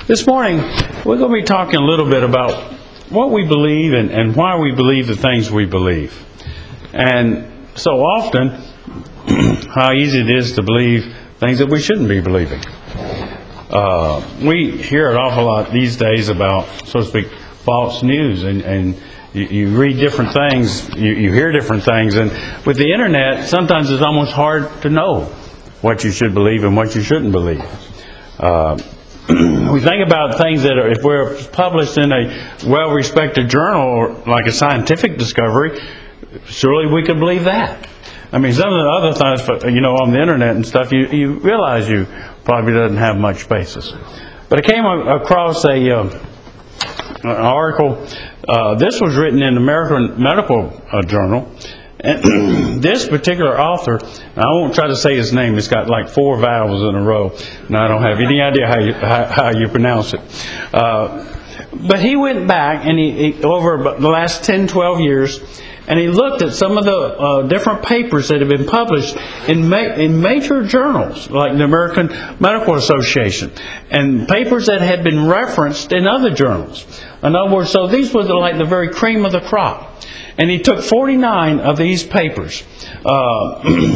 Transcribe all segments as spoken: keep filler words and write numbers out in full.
This morning, we're going to be talking a little bit about what we believe and, and why we believe the things we believe. And so often, how easy it is to believe things that we shouldn't be believing. Uh, we hear an awful lot these days about, so to speak, false news, and, and you, you read different things, you, you hear different things, and with the internet, sometimes it's almost hard to know what you should believe and what you shouldn't believe. Uh, we think about things that are, if we're published in a well-respected journal, or like a scientific discovery, surely we could believe that. I mean, some of the other things, you know, on the internet and stuff, you, you realize you probably doesn't have much basis. But I came across a uh, an article. Uh, this was written in American Medical uh, Journal. And this particular author, I won't try to say his name, it's got like four vowels in a row, and I don't have any idea how you, how, how you pronounce it. Uh, but he went back, and he, he over the last ten, twelve years, and he looked at some of the uh, different papers that have been published in, ma- in major journals, like the American Medical Association, and papers that had been referenced in other journals. In other words, so these were the, like the very cream of the crop. And he took forty-nine of these papers, uh,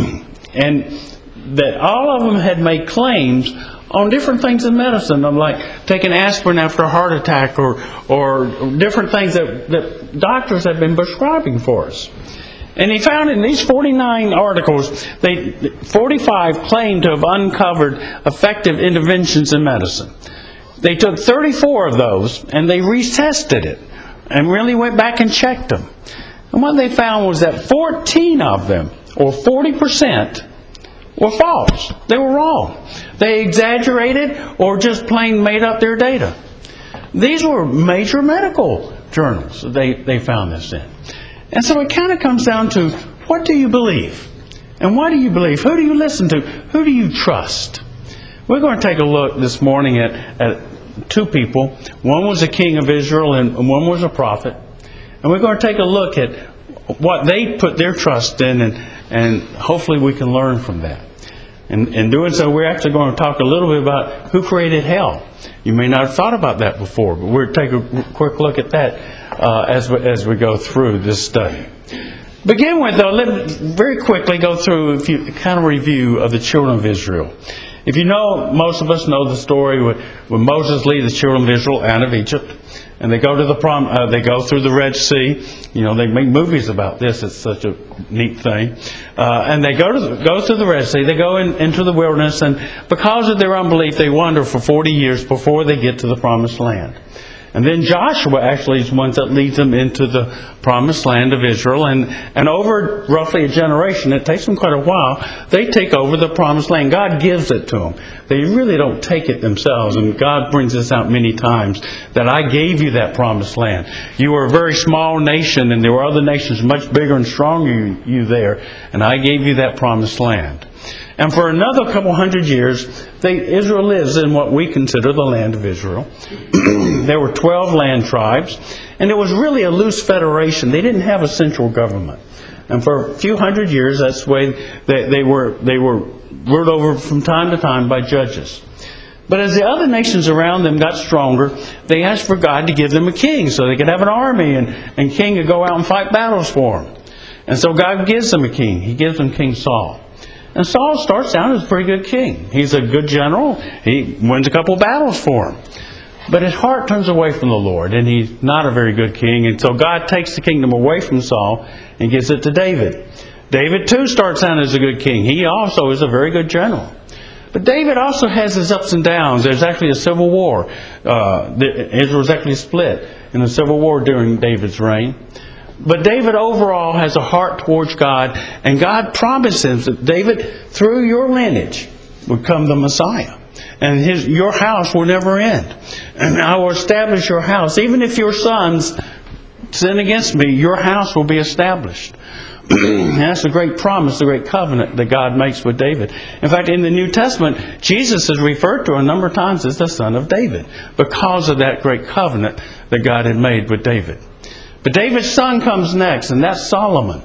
and that all of them had made claims on different things in medicine, like taking aspirin after a heart attack, or or different things that, that doctors have been prescribing for us. And he found in these forty-nine articles, they forty-five claimed to have uncovered effective interventions in medicine. They took thirty-four of those and they retested it and really went back and checked them. And what they found was that fourteen of them, or forty percent, were false. They were wrong. They exaggerated or just plain made up their data. These were major medical journals they, they found this in. And so it kind of comes down to, what do you believe? And why do you believe? Who do you listen to? Who do you trust? We're going to take a look this morning at, at two people. One was a king of Israel and one was a prophet. And we're going to take a look at what they put their trust in, and, and hopefully we can learn from that. And in doing so, we're actually going to talk a little bit about who created hell. You may not have thought about that before, but we'll take a quick look at that uh, as, we, as we go through this study. Begin with, though, let me very quickly go through a few, kind of review of the children of Israel. If you know, most of us know the story when, when Moses leads the children of Israel out of Egypt. And they go to the prom, uh, they go through the Red Sea. You know, they make movies about this. It's such a neat thing. Uh, and they go to the, go through the Red Sea. They go in, into the wilderness, and because of their unbelief, they wander for forty years before they get to the Promised Land. And then Joshua actually is one that leads them into the Promised Land of Israel. And, and over roughly a generation, it takes them quite a while, they take over the Promised Land. God gives it to them. They really don't take it themselves. And God brings this out many times, that I gave you that Promised Land. You were a very small nation, and there were other nations much bigger and stronger than you there. And I gave you that Promised Land. And for another couple hundred years, they, Israel lives in what we consider the land of Israel. There were twelve land tribes, and it was really a loose federation. They didn't have a central government. And for a few hundred years, that's the way they, they were they were ruled over from time to time by judges. But as the other nations around them got stronger, they asked for God to give them a king so they could have an army, and, and king could go out and fight battles for them. And so God gives them a king. He gives them King Saul. And Saul starts out as a pretty good king. He's a good general. He wins a couple battles for him. But his heart turns away from the Lord, and he's not a very good king. And so God takes the kingdom away from Saul and gives it to David. David, too, starts out as a good king. He also is a very good general. But David also has his ups and downs. There's actually a civil war. Uh, Israel was actually split in a civil war during David's reign. But David overall has a heart towards God, and God promises that David, through your lineage, would come the Messiah. And his, your house will never end. And I will establish your house. Even if your sons sin against me, your house will be established. And that's a great promise, a great covenant that God makes with David. In fact, in the New Testament, Jesus is referred to a number of times as the son of David, because of that great covenant that God had made with David. But David's son comes next, and that's Solomon.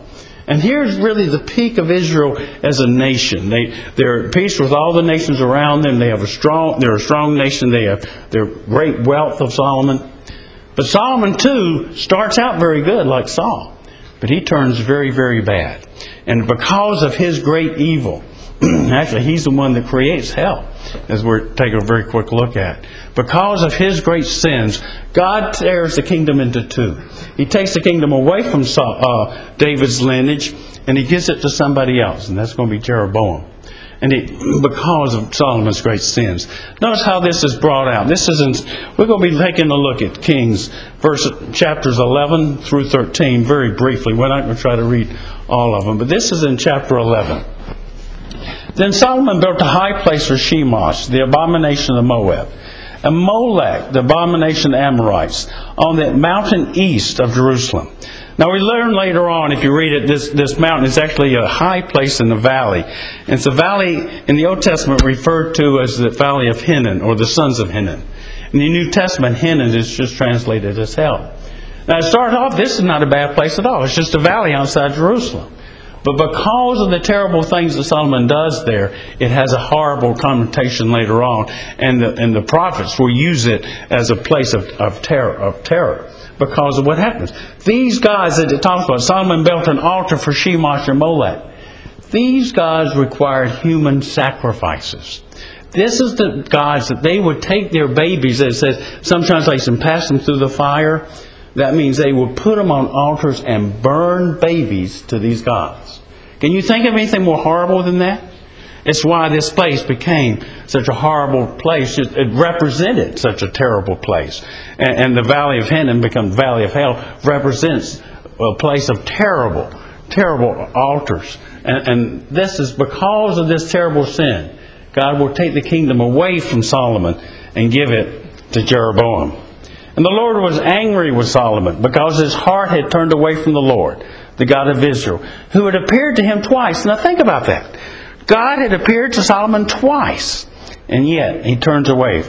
And here's really the peak of Israel as a nation. They, they're at peace with all the nations around them. They have a strong, they're a strong nation. They have their great wealth of Solomon. But Solomon, too, starts out very good like Saul. But he turns very, very bad. And because of his great evil, actually, he's the one that creates hell, as we're taking a very quick look at. Because of his great sins, God tears the kingdom into two. He takes the kingdom away from Saul, uh, David's lineage, and he gives it to somebody else, and that's going to be Jeroboam. And it, because of Solomon's great sins. Notice how this is brought out. This is in, we're going to be taking a look at Kings, verse, chapters eleven through thirteen, very briefly. We're not going to try to read all of them, but this is in chapter eleven. Then Solomon built a high place for Chemosh, the abomination of Moab, and Molech, the abomination of Amorites, on that mountain east of Jerusalem. Now we learn later on, if you read it, this, this mountain is actually a high place in the valley. And it's a valley in the Old Testament referred to as the valley of Hinnom, or the sons of Hinnom. In the New Testament, Hinnom is just translated as hell. Now to start off, this is not a bad place at all. It's just a valley outside Jerusalem. But because of the terrible things that Solomon does there, it has a horrible connotation later on. And the, and the prophets will use it as a place of, of terror, of terror. Because of what happens. These guys that it talks about, Solomon built an altar for Chemosh and Molech. These guys required human sacrifices. This is the gods that they would take their babies, it says, some translations, pass them through the fire. That means they would put them on altars and burn babies to these gods. Can you think of anything more horrible than that? It's why this place became such a horrible place. It represented such a terrible place. And, and the Valley of Hinnom, become Valley of Hell, represents a place of terrible, terrible altars. And, and this is because of this terrible sin. God will take the kingdom away from Solomon and give it to Jeroboam. And the Lord was angry with Solomon because his heart had turned away from the Lord, the God of Israel, who had appeared to him twice. Now think about that. God had appeared to Solomon twice, and yet he turns away.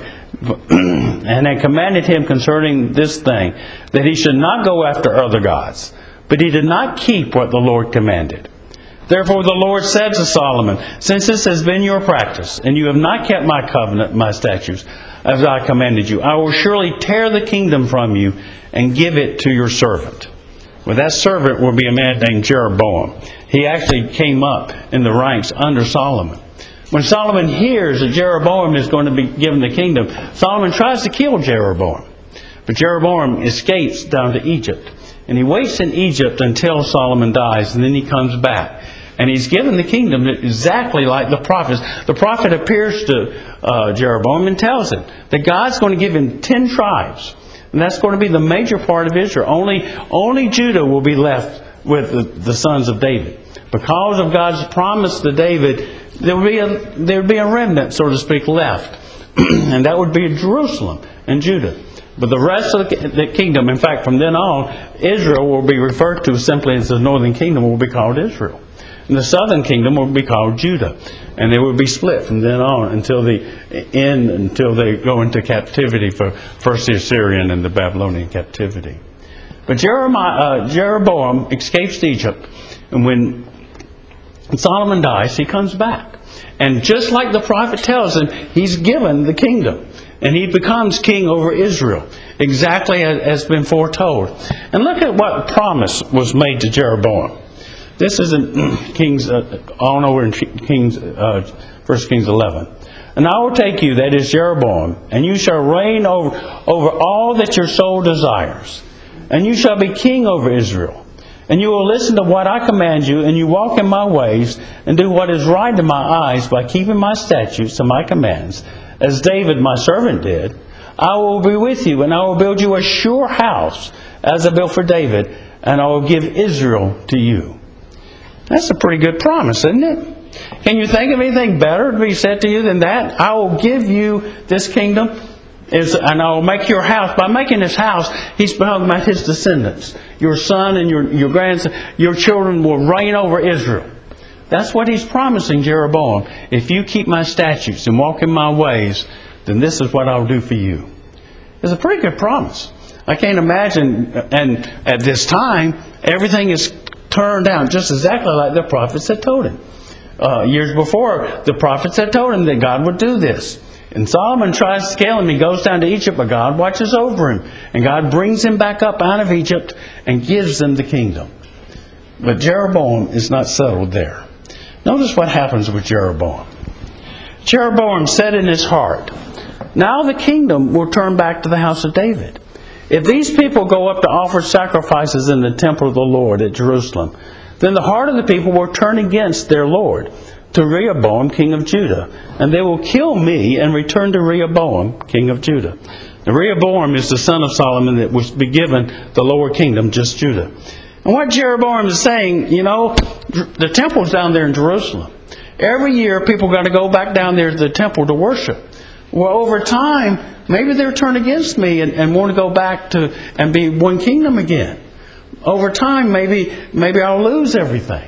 And had commanded him concerning this thing, that he should not go after other gods. But he did not keep what the Lord commanded. Therefore the Lord said to Solomon, since this has been your practice, and you have not kept my covenant, my statutes, as I commanded you, I will surely tear the kingdom from you and give it to your servant. Well, that servant will be a man named Jeroboam. He actually came up in the ranks under Solomon. When Solomon hears that Jeroboam is going to be given the kingdom, Solomon tries to kill Jeroboam. But Jeroboam escapes down to Egypt. And he waits in Egypt until Solomon dies, and then he comes back. And he's given the kingdom exactly like the prophets. The prophet appears to uh, Jeroboam and tells him that God's going to give him ten tribes. And that's going to be the major part of Israel. Only, only Judah will be left with the, the sons of David. Because of God's promise to David, there would be a, there would be a remnant, so to speak, left. And that would be Jerusalem and Judah. But the rest of the kingdom, in fact, from then on, Israel will be referred to simply as the northern kingdom will be called Israel. And the southern kingdom will be called Judah. And they will be split from then on until the end, until they go into captivity for first the Assyrian and the Babylonian captivity. But Jeremiah, uh, Jeroboam escapes to Egypt. And when Solomon dies, he comes back. And just like the prophet tells him, he's given the kingdom. And he becomes king over Israel, exactly as has been foretold. And look at what promise was made to Jeroboam. This is in Kings, uh, on over in Kings, uh, First Kings eleven. And I will take you, that is Jeroboam, and you shall reign over, over all that your soul desires. And you shall be king over Israel. And you will listen to what I command you, and you walk in my ways, and do what is right in my eyes by keeping my statutes and my commands, as David my servant did. I will be with you, and I will build you a sure house, as I built for David, and I will give Israel to you. That's a pretty good promise, isn't it? Can you think of anything better to be said to you than that? I will give you this kingdom, is, and I will make your house. By making this house, he's talking about his descendants. Your son and your, your grandson, your children will reign over Israel. That's what he's promising Jeroboam. If you keep my statutes and walk in my ways, then this is what I'll do for you. It's a pretty good promise. I can't imagine, and at this time, everything is turned down, just exactly like the prophets had told him. Uh, years before, the prophets had told him that God would do this. And Solomon tries to kill him. He goes down to Egypt, but God watches over him. And God brings him back up out of Egypt and gives them the kingdom. But Jeroboam is not settled there. Notice what happens with Jeroboam. Jeroboam said in his heart, "Now the kingdom will turn back to the house of David. If these people go up to offer sacrifices in the temple of the Lord at Jerusalem, then the heart of the people will turn against their Lord, to Rehoboam, king of Judah, and they will kill me and return to Rehoboam, king of Judah." Now, Rehoboam is the son of Solomon that was be given the lower kingdom, just Judah. And what Jeroboam is saying, you know, the temple's down there in Jerusalem. Every year people got to go back down there to the temple to worship. Well, over time, maybe they'll turn against me and, and want to go back to and be one kingdom again. Over time, maybe maybe I'll lose everything.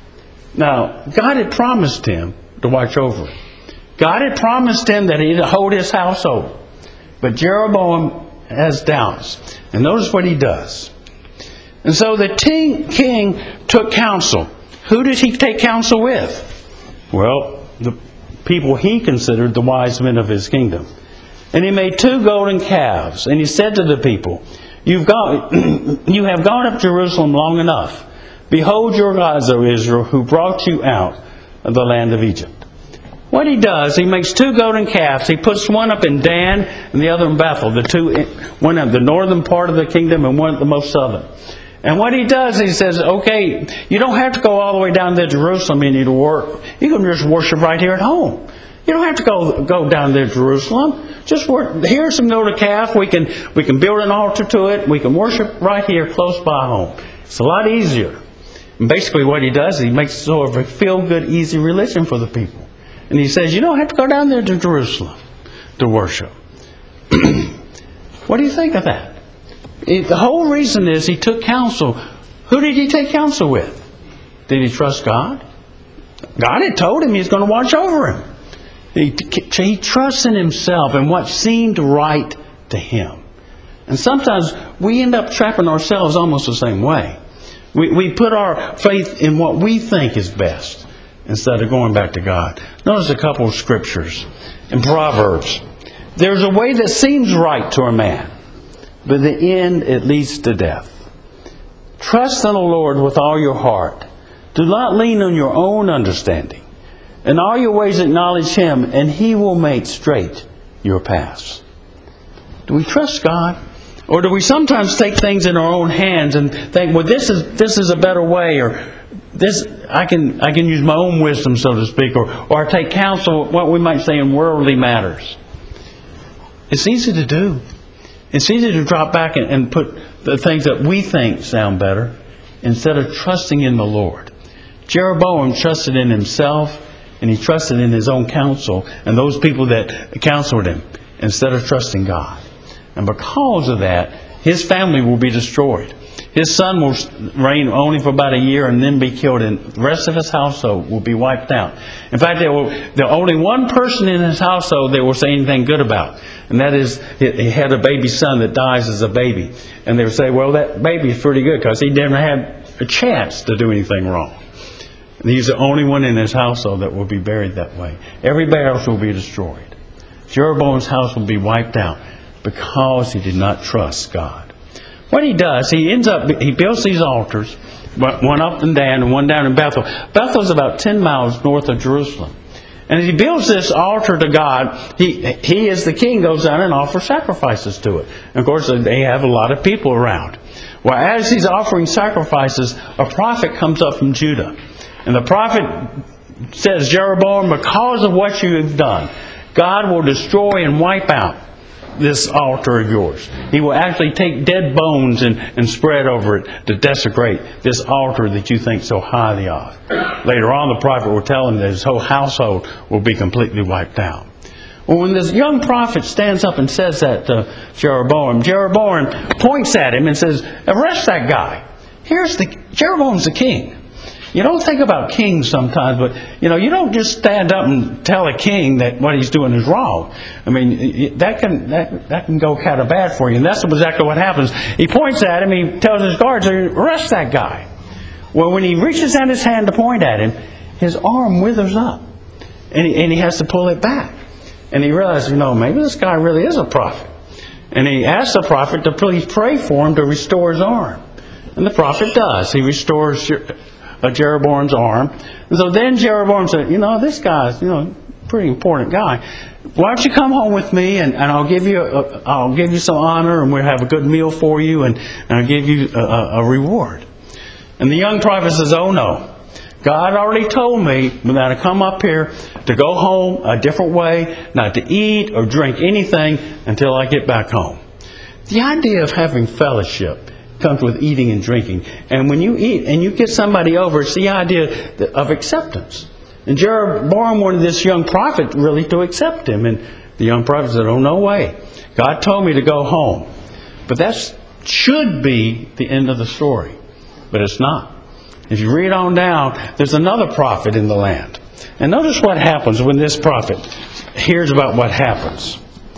Now, God had promised him to watch over him. God had promised him that he'd hold his household. But Jeroboam has doubts. And notice what he does. And so the king, king took counsel. Who did he take counsel with? Well, the people he considered the wise men of his kingdom. And he made two golden calves. And he said to the people, You've gone, you have gone up Jerusalem long enough. Behold your gods, O Israel, who brought you out of the land of Egypt. What he does, he makes two golden calves. He puts one up in Dan and the other in Bethel. The two, one at the northern part of the kingdom and one at the most southern. And what he does, he says, okay, you don't have to go all the way down to Jerusalem and you to work. You can just worship right here at home. You don't have to go go down there to Jerusalem. Just work. Here's some golden calf. We can we can build an altar to it. We can worship right here, close by home. It's a lot easier. And basically, what he does, he makes sort of a feel-good, easy religion for the people. And he says, you don't have to go down there to Jerusalem to worship. What do you think of that? It, the whole reason is he took counsel. Who did he take counsel with? Did he trust God? God had told him he's going to watch over him. He, he trusts in himself and what seemed right to him. And sometimes we end up trapping ourselves almost the same way. We, we put our faith in what we think is best instead of going back to God. Notice a couple of scriptures. In Proverbs, there's a way that seems right to a man, but the end it leads to death. Trust in the Lord with all your heart. Do not lean on your own understanding. In all your ways acknowledge Him, and He will make straight your paths. Do we trust God? Or do we sometimes take things in our own hands and think, well, this is this is a better way, or this I can I can use my own wisdom, so to speak, or or take counsel, what we might say, in worldly matters. It's easy to do. It's easy to drop back and, and put the things that we think sound better instead of trusting in the Lord. Jeroboam trusted in himself, and he trusted in his own counsel and those people that counseled him instead of trusting God. And because of that, his family will be destroyed. His son will reign only for about a year and then be killed, and the rest of his household will be wiped out. In fact, there will there only one person in his household they will say anything good about, and that is he had a baby son that dies as a baby. And they will say, well, that baby is pretty good because he never had a chance to do anything wrong. And he's the only one in his household that will be buried that way. Everybody else will be destroyed. Jeroboam's house will be wiped out because he did not trust God. What he does, he ends up, he builds these altars, one up in Dan and one down in Bethel. Bethel's about ten miles north of Jerusalem. And as he builds this altar to God, he, he as the king goes down and offers sacrifices to it. And of course, they have a lot of people around. Well, as he's offering sacrifices, a prophet comes up from Judah. And the prophet says, Jeroboam, because of what you have done, God will destroy and wipe out this altar of yours. He will actually take dead bones and, and spread over it to desecrate this altar that you think so highly of. Later on, the prophet will tell him that his whole household will be completely wiped out. Well, when this young prophet stands up and says that to Jeroboam, Jeroboam points at him and says, arrest that guy. Here's the Jeroboam's the king. You don't think about kings sometimes, but you know, you don't just stand up and tell a king that what he's doing is wrong. I mean, that can that, that can go kind of bad for you, and that's exactly what happens. He points at him, he tells his guards, arrest that guy. Well, when he reaches out his hand to point at him, his arm withers up. And he, and he has to pull it back. And he realizes, you know, maybe this guy really is a prophet. And he asks the prophet to please pray for him to restore his arm. And the prophet does. He restores Jeroboam's arm. And so then Jeroboam said, you know, this guy's, you know, a pretty important guy. Why don't you come home with me, and, and I'll give you a, I'll give you some honor, and we'll have a good meal for you, and, and I'll give you a, a, a reward. And the young prophet says, oh no. God already told me that I come up here to go home a different way, not to eat or drink anything until I get back home. The idea of having fellowship comes with eating and drinking. And when you eat and you get somebody over, it's the idea of acceptance. And Jeroboam wanted this young prophet really to accept him. And the young prophet said, oh, no way. God told me to go home. But that should be the end of the story. But it's not. If you read on down, there's another prophet in the land. And notice what happens when this prophet hears about what happens.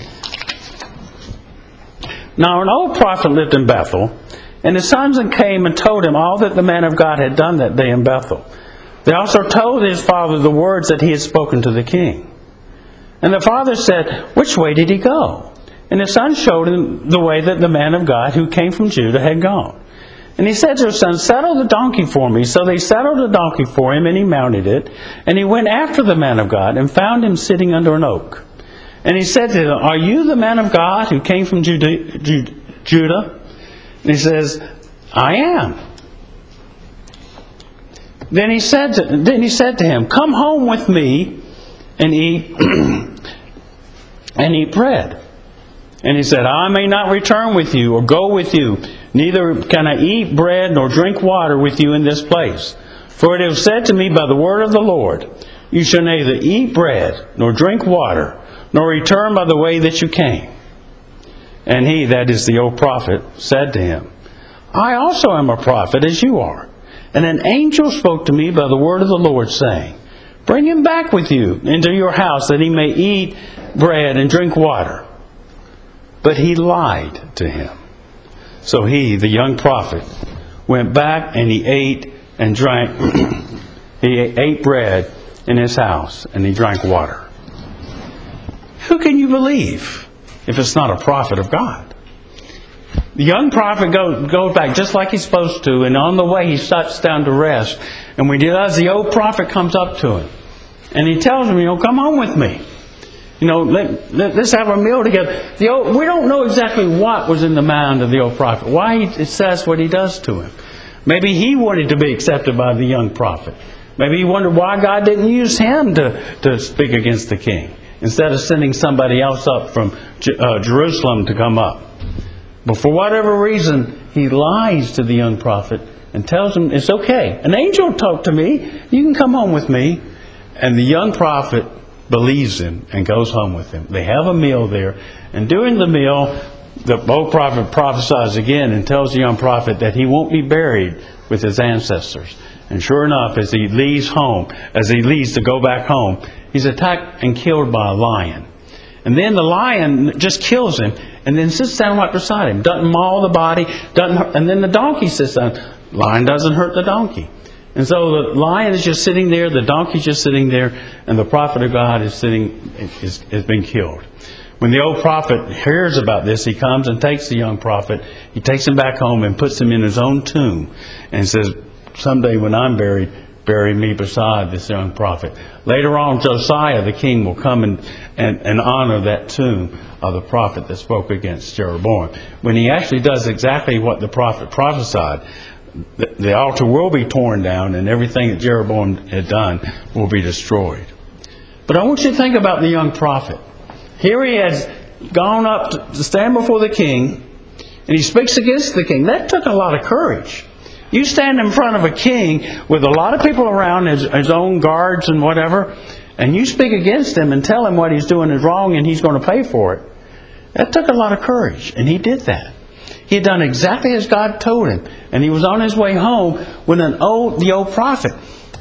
Now an old prophet lived in Bethel, and his sons came and told him all that the man of God had done that day in Bethel. They also told his father the words that he had spoken to the king. And the father said, which way did he go? And his son showed him the way that the man of God who came from Judah had gone. And he said to his son, saddle the donkey for me. So they saddled the donkey for him, and he mounted it. And he went after the man of God and found him sitting under an oak. And he said to him, are you the man of God who came from Judah? Judah? And he says, I am. Then he said to, then he said to him, come home with me and eat, and eat bread. And he said, I may not return with you or go with you. Neither can I eat bread nor drink water with you in this place. For it is said to me by the word of the Lord, you shall neither eat bread nor drink water, nor return by the way that you came. And he, that is the old prophet, said to him, I also am a prophet as you are. And an angel spoke to me by the word of the Lord, saying, bring him back with you into your house, that he may eat bread and drink water. But he lied to him. So he, the young prophet, went back and he ate and drank. He ate bread in his house and he drank water. Who can you believe if it's not a prophet of God? The young prophet goes, goes back just like he's supposed to, and on the way he sits down to rest. And when he does, the old prophet comes up to him. And he tells him, you know, come home with me. You know, let, let, let's have a meal together. The old, we don't know exactly what was in the mind of the old prophet, why he says what he does to him. Maybe he wanted to be accepted by the young prophet. Maybe he wondered why God didn't use him to, to speak against the king, instead of sending somebody else up from uh, Jerusalem to come up. But for whatever reason, he lies to the young prophet and tells him, it's okay. An angel talked to me. You can come home with me. And the young prophet believes him and goes home with him. They have a meal there. And during the meal, the old prophet prophesies again and tells the young prophet that he won't be buried with his ancestors. And sure enough, as he leaves home, as he leaves to go back home, he's attacked and killed by a lion. And then the lion just kills him and then sits down right beside him. Doesn't maul the body. Doesn't hurt, and then the donkey sits down. Lion doesn't hurt the donkey. And so the lion is just sitting there, the donkey's just sitting there, and the prophet of God is sitting, is, is being killed. When the old prophet hears about this, he comes and takes the young prophet, he takes him back home and puts him in his own tomb and says, someday when I'm buried, bury me beside this young prophet. Later on, Josiah, the king, will come and, and, and honor that tomb of the prophet that spoke against Jeroboam. When he actually does exactly what the prophet prophesied, the, the altar will be torn down and everything that Jeroboam had done will be destroyed. But I want you to think about the young prophet. Here he has gone up to stand before the king, and he speaks against the king. That took a lot of courage. You stand in front of a king with a lot of people around, his, his own guards and whatever, and you speak against him and tell him what he's doing is wrong and he's going to pay for it. That took a lot of courage, and he did that. He had done exactly as God told him, and he was on his way home when an old, the old prophet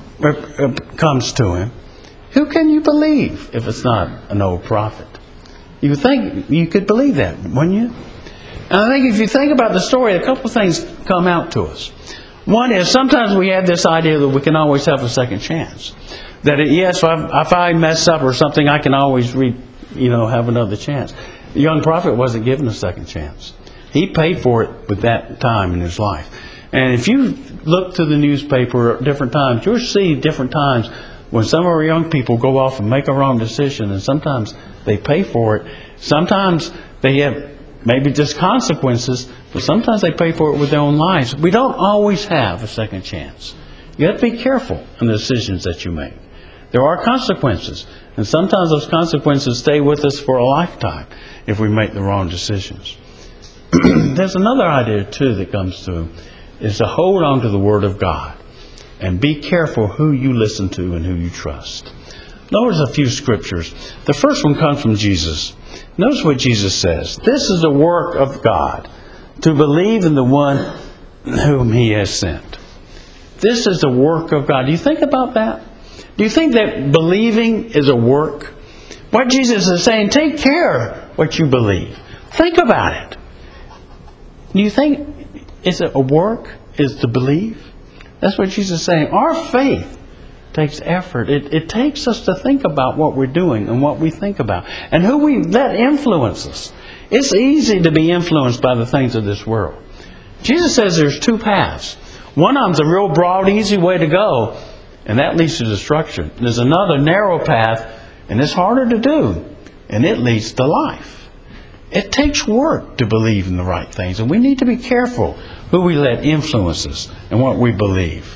comes to him. Who can you believe if it's not an old prophet? You think you could believe that, wouldn't you? And I think if you think about the story, a couple of things come out to us. One is sometimes we have this idea that we can always have a second chance. That it, yes, if I, if I mess up or something, I can always re, you know, have another chance. The young prophet wasn't given a second chance. He paid for it with that time in his life. And if you look through the newspaper at different times, you'll see different times when some of our young people go off and make a wrong decision, and sometimes they pay for it. Sometimes they have maybe just consequences, but sometimes they pay for it with their own lives. We don't always have a second chance. You have to be careful in the decisions that you make. There are consequences, and sometimes those consequences stay with us for a lifetime if we make the wrong decisions. There's another idea too that comes through, is to hold on to the Word of God and be careful who you listen to and who you trust. Notice a few scriptures. The first one comes from Jesus. Notice what Jesus says. This is the work of God, to believe in the one whom He has sent. This is the work of God. Do you think about that? Do you think that believing is a work? What Jesus is saying, take care what you believe. Think about it. Do you think it's a work is to believe? That's what Jesus is saying. Our faith takes effort. It, it takes us to think about what we're doing and what we think about and who we let influence us. It's easy to be influenced by the things of this world. Jesus says there's two paths. One of them's a real broad, easy way to go, and that leads to destruction. There's another narrow path, and it's harder to do, and it leads to life. It takes work to believe in the right things, and we need to be careful who we let influence us and what we believe.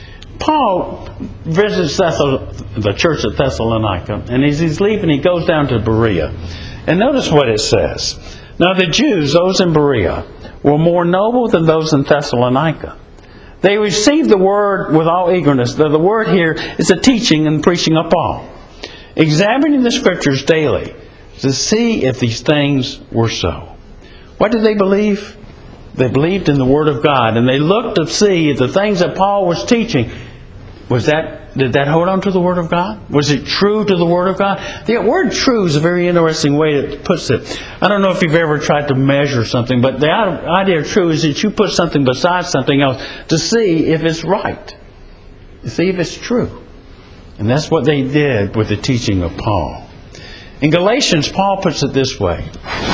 Paul visits the church at Thessalonica, and as he's leaving, he goes down to Berea. And notice what it says. Now the Jews, those in Berea, were more noble than those in Thessalonica. They received the word with all eagerness. The, the word here is the teaching and preaching of Paul, examining the Scriptures daily to see if these things were so. What did they believe? They believed in the Word of God, and they looked to see if the things that Paul was teaching, was that did that hold on to the Word of God? Was it true to the Word of God? The word true is a very interesting way it puts it. I don't know if you've ever tried to measure something, but the idea of true is that you put something beside something else to see if it's right, to see if it's true. And that's what they did with the teaching of Paul. In Galatians, Paul puts it this way.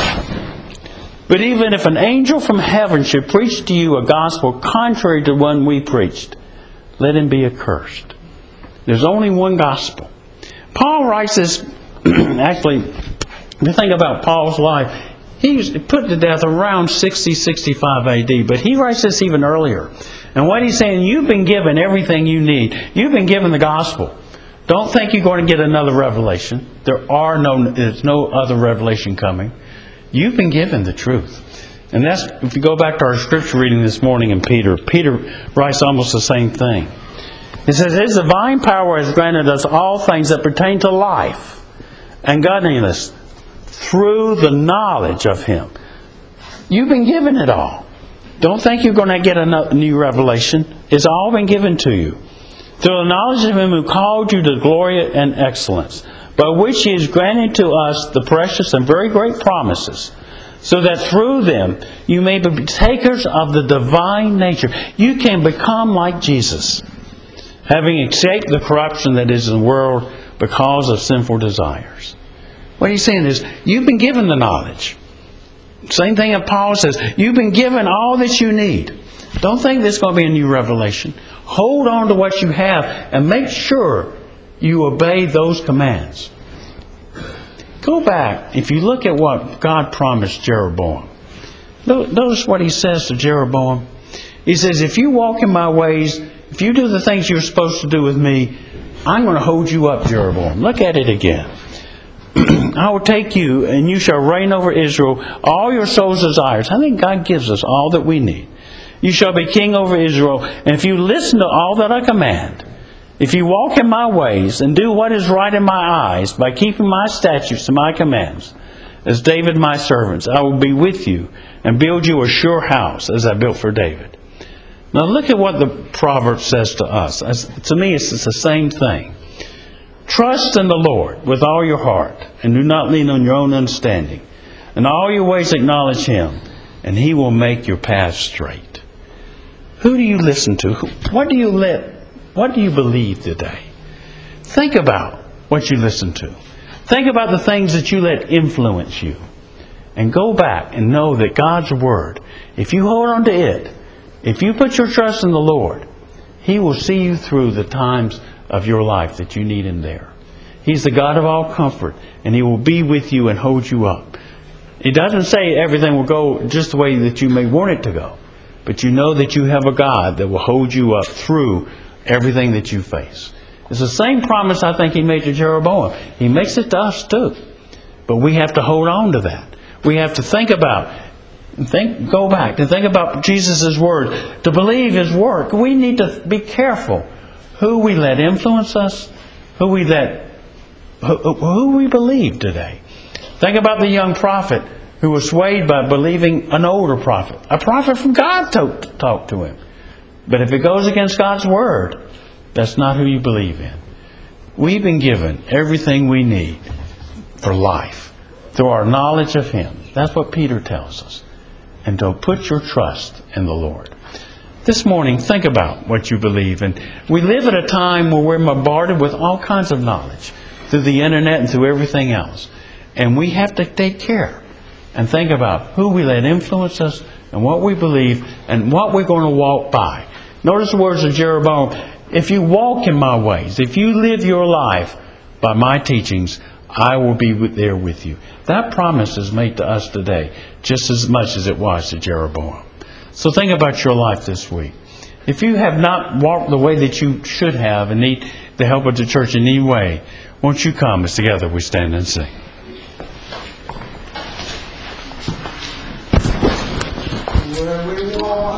But even if an angel from heaven should preach to you a gospel contrary to one we preached, let him be accursed. There's only one gospel. Paul writes this, actually, if you think about Paul's life, he was put to death around sixty, sixty-five A D, but he writes this even earlier. And what he's saying, you've been given everything you need. You've been given the gospel. Don't think you're going to get another revelation. There are no, there's no other revelation coming. You've been given the truth. And that's, if you go back to our scripture reading this morning in Peter, Peter writes almost the same thing. He says, His divine power has granted us all things that pertain to life and godliness through the knowledge of Him. You've been given it all. Don't think you're going to get a new revelation. It's all been given to you. Through the knowledge of Him who called you to glory and excellence, by which He has granted to us the precious and very great promises, so that through them you may be takers of the divine nature. You can become like Jesus, having escaped the corruption that is in the world because of sinful desires. What he's saying is, you've been given the knowledge. Same thing that Paul says. You've been given all that you need. Don't think there's going to be a new revelation. Hold on to what you have and make sure you obey those commands. Go back. If you look at what God promised Jeroboam, notice what He says to Jeroboam. He says, if you walk in my ways, if you do the things you're supposed to do with me, I'm going to hold you up, Jeroboam. Look at it again. I will take you and you shall reign over Israel, all your soul's desires. I think God gives us all that we need. You shall be king over Israel. And if you listen to all that I command, if you walk in my ways and do what is right in my eyes by keeping my statutes and my commands, as David my servants, I will be with you and build you a sure house as I built for David. Now look at what the proverb says to us. As, to me, it's, it's the same thing. Trust in the Lord with all your heart and do not lean on your own understanding. In all your ways acknowledge Him and He will make your path straight. Who do you listen to? Who, what do you let, what do you believe today? Think about what you listen to. Think about the things that you let influence you. And go back and know that God's Word, if you hold on to it, if you put your trust in the Lord, He will see you through the times of your life that you need Him there. He's the God of all comfort, and He will be with you and hold you up. It doesn't say everything will go just the way that you may want it to go, but you know that you have a God that will hold you up through everything that you face. It's the same promise I think He made to Jeroboam. He makes it to us too. But we have to hold on to that. We have to think about, think, go back and think about Jesus' Word. To believe His work, we need to be careful who we let influence us, who we let, who, who we believe today. Think about the young prophet who was swayed by believing an older prophet. A prophet from God talked talk to him. But if it goes against God's Word, that's not who you believe in. We've been given everything we need for life through our knowledge of Him. That's what Peter tells us. And to put your trust in the Lord. This morning, think about what you believe. And we live at a time where we're bombarded with all kinds of knowledge through the internet and through everything else. And we have to take care and think about who we let influence us and what we believe and what we're going to walk by. Notice the words of Jeroboam. If you walk in my ways, if you live your life by my teachings, I will be there with you. That promise is made to us today just as much as it was to Jeroboam. So think about your life this week. If you have not walked the way that you should have and need the help of the church in any way, won't you come as together we stand and sing.